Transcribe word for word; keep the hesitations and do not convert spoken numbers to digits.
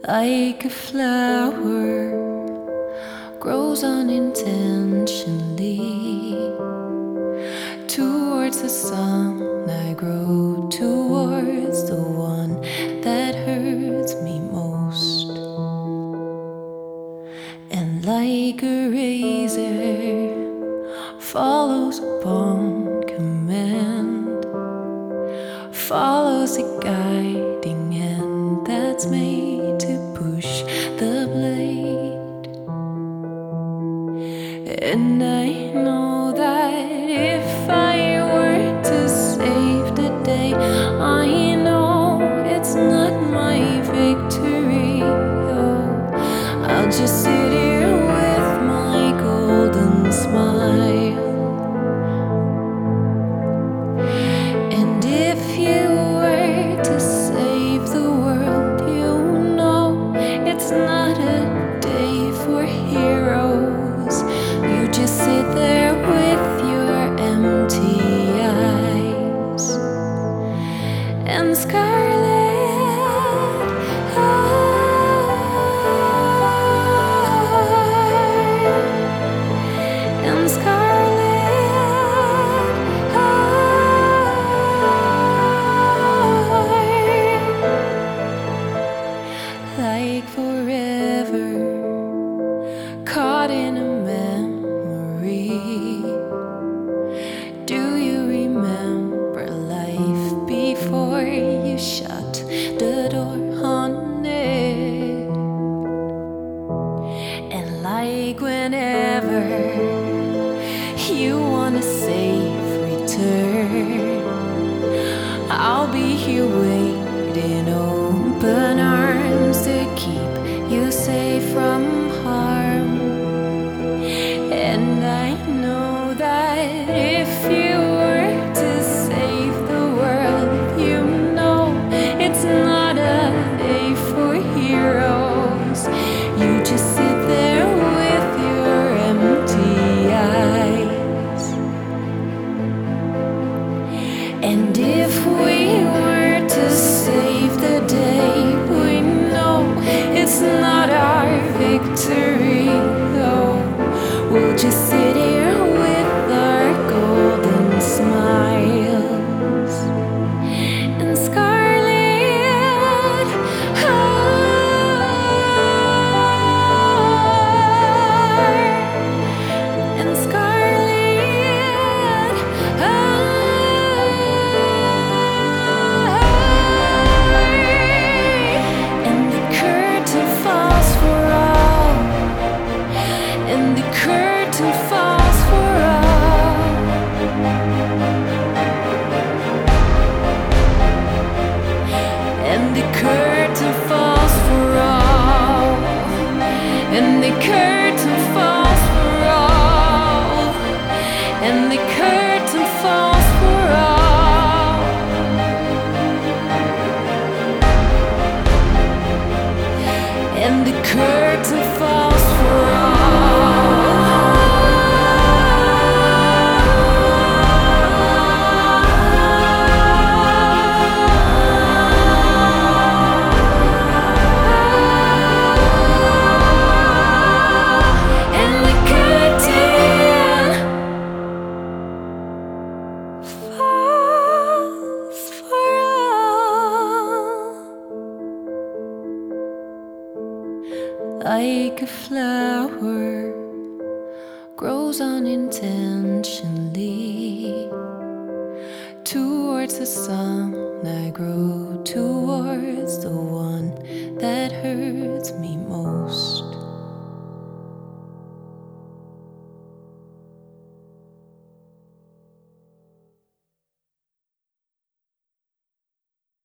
like a flower grows unintentionally. Towards the sun, I grow towards the one that hurts me most. And like a razor follows upon command, follows a guiding hand that's made to push the blade. And I know that if I were to save the day, I know it's not my victory. Oh, I'll just sit here with my golden smile. And if you were to save the world, you know it's not a day for heroes. You just sit there with your empty eyes and scarlet heart and scarlet heart, like forever caught in a memory. Do you remember life before you shut the door on it? And like whenever you want a safe return, I'll be here waiting, open arms to keep you safe from harm. And I know that if you were to save the world, you know it's not a day for heroes. You just sit there with your empty eyes. And if we were to save the day, we know it's not our victory, though. We'll just sit here with our golden smiles and scarlet heart and scarlet heart. And the curtain falls for all, and the curtain falls for all, and the curtain falls for all, and the curtain falls for all, and the curtain falls for all, and the curtain falls for all. Like a flower grows unintentionally towards the sun.